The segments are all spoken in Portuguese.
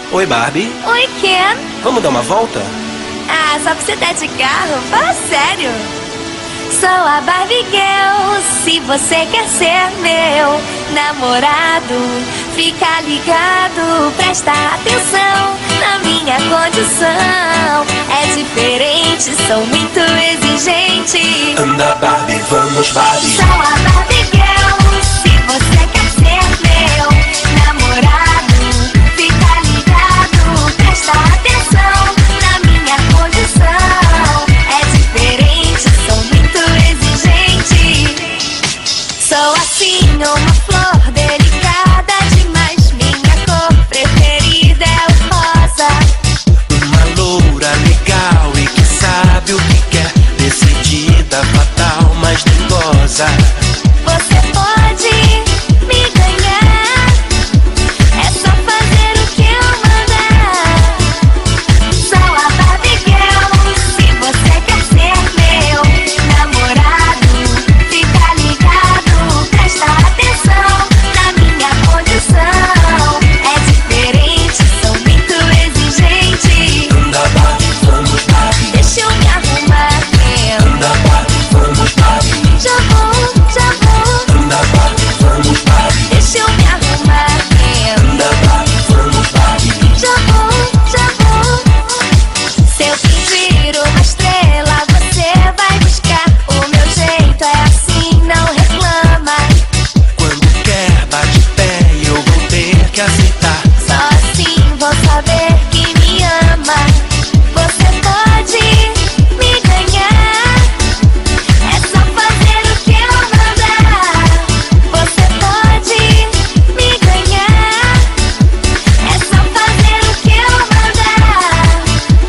Oi, Barbie. Oi, Ken. Vamos dar uma volta? Ah, só pra você dar de carro? Fala sério. Sou a Barbie Girl, se você quer ser meu namorado, fica ligado, presta atenção na minha condição. É diferente, sou muito exigente. Anda, Barbie, vamos, Barbie. Sou a Barbie Girl, se você quer ser meu namorado, fica ligado, presta atenção na minha condição. É diferente, sou muito exigente. Sou assim, uma flor delicada demais. Minha cor preferida é o rosa. Uma loura legal e que sabe o que quer. Decidida, fatal, mas nem goza. Você pode me ganhar, é só fazer o que eu mandar. Sou a Barbie Girl, se você quer ser meu namorado, fica ligado, presta atenção na minha condição. É diferente, sou muito exigente. Anda, Barbie, vamos, Barbie. Deixa eu me arrumar, Ken. Anda, Barbie, vamos, Barbie. Já vou, já vou. Anda, Barbie, vamos, Barbie. Deixa eu me arrumar, Ken. Anda, Barbie, vamos, Barbie. Já vou, já vou. Se eu fingir uma estrela, você vai buscar. O meu jeito é assim, não reclama. Quando quer, bate pé e eu vou ter que aceitar. Só assim vou saber que me ama. Você pode me ganhar, é só fazer o que eu mandar. Você pode me ganhar, é só fazer o que eu mandar.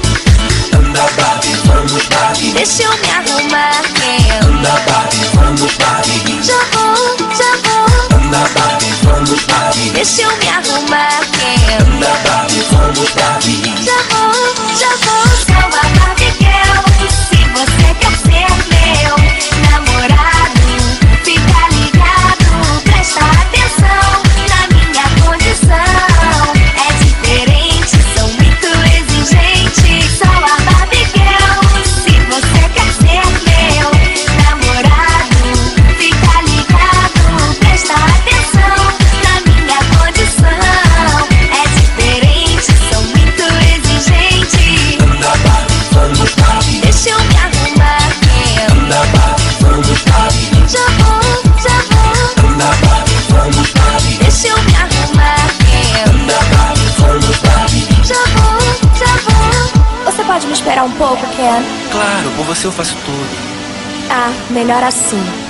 Anda, Barbie, vamos, Barbie. Deixa eu me arrumar, Ken. Anda, Barbie, vamos, Barbie. Já vou, já vou. Anda, Barbie, vamos, Barbie. Deixa eu me arrumar, Ken. Anda, Barbie, vamos, Barbie. Já vou, já vou. Sou a Barbie Girl, se você quer ser meu namorado, fica ligado, presta atenção na minha condição. É diferente, sou muito exigente. Sou a Barbie Girl, se você quer ser meu namorado, fica ligado, presta atenção na minha condição. É diferente, sou muito exigente. Anda, Barbie, vamos, Barbie. Deixa eu me arrumar, Ken. Anda, Barbie, vamos, Barbie. Já vou, já vou. Anda, Barbie, vamos, Barbie. Deixa eu me arrumar, Ken. Anda, Barbie, vamos, Barbie. Já vou, já vou. Você pode me esperar um pouco, Ken? Claro, por você eu faço tudo. Ah, melhor assim.